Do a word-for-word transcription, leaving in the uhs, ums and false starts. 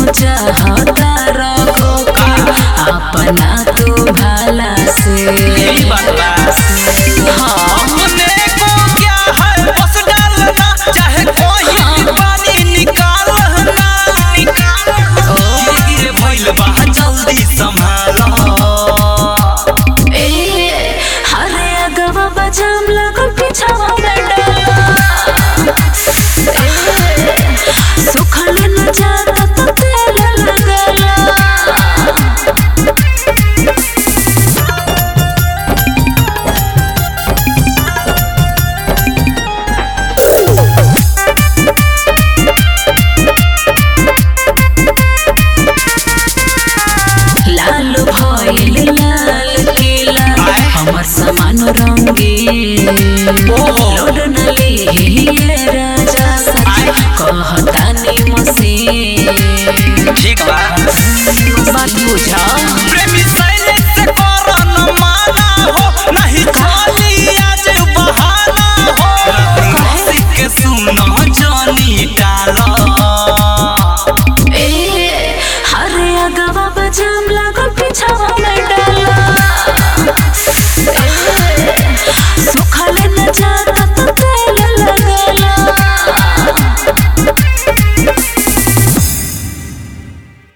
चाहता रखो अपना तू भला से यही बात बा। हमने को क्या है बस डालना चाहे कोई पानी निकालना निकाल गिरे भइल बा जल्दी संभालो ए हरे अगवा बजाम लगल पिछवा में डाला सुखल न जाता तो तेल लगला लाल भइल लाल किला हमर समान रंगे ओहो